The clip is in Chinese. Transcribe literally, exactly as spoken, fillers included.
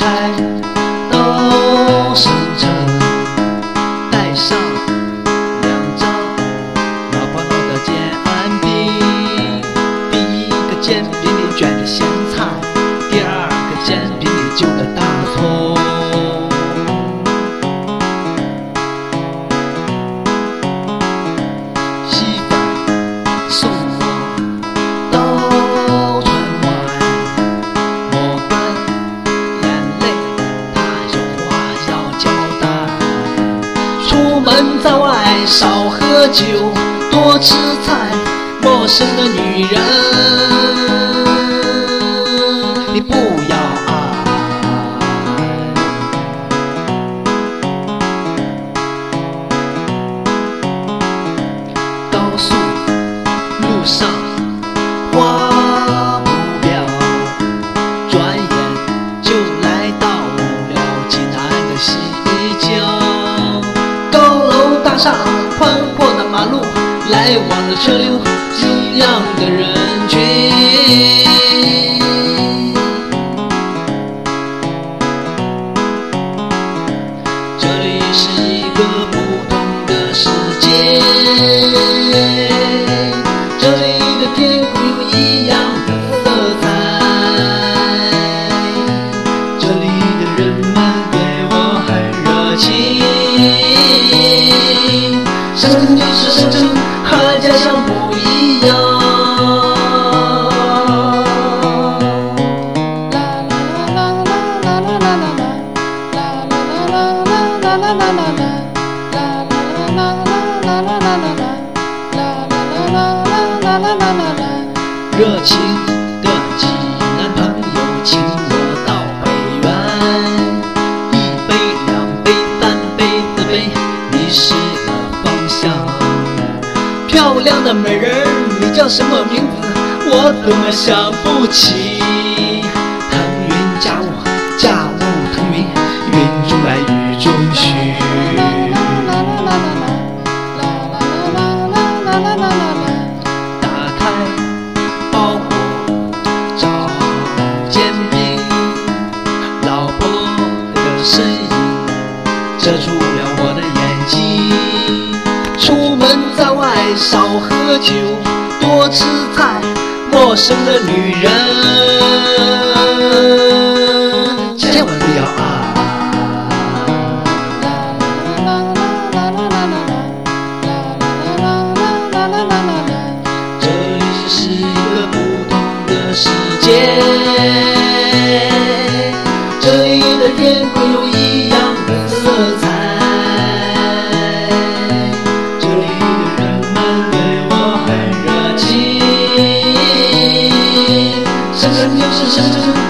菜都生成，带上两张老婆老的煎饼。第一个煎饼里卷着咸菜，第二个煎饼里就着大葱。媳妇儿送我到窗外，抹干眼泪，她有话要交代。出门在外少喝酒，多吃菜，陌生的女人你不要爱。高速路上画目标，转眼就来到了济南的西郊。高楼大厦宽阔的马路，来往的车流，一样的人群。这里是一个不同的世界，这里的天空有一样的色彩，这里的人们对我很热情。深圳就是深圳，和家乡不一样。热情的济南朋友请我到北园，一杯两杯三杯四杯，迷失了方向。漂亮的美人儿，你叫什么名字？我怎么想不起。腾云驾雾，驾雾腾云，云中来雨中去。打开包裹找煎饼，老婆的身影遮住了我的眼睛。出门在外少喝酒，多吃菜，陌生的女人千万不要爱。这里是一个不同的世界，这里的天空有一样的色彩，这里的人们对我很热情。深圳就是深圳。